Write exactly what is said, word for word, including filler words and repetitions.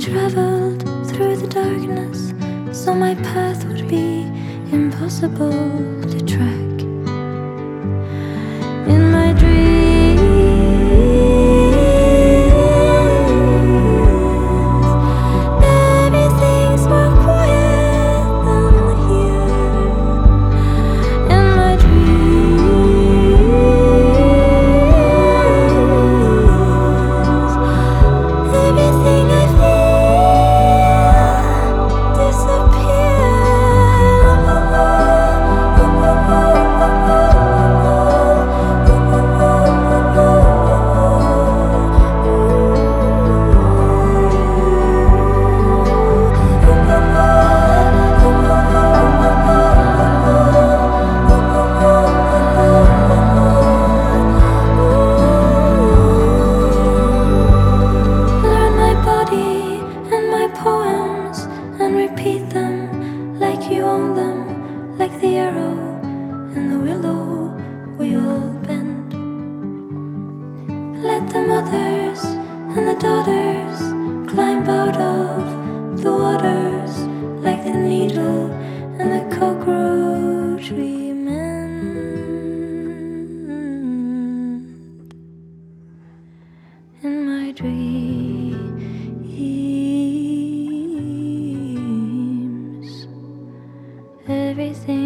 traveled through the darkness, so my path would be impossible to track. In my dreams, everything's more quiet than here. In my dreams, everything I feel learn my body and my poems and repeat them like you own them, like the arrow and the willow we all bend. Let the mothers and the daughters climb out of the waters like the needle and the cockroach we mend. In my dreams, everything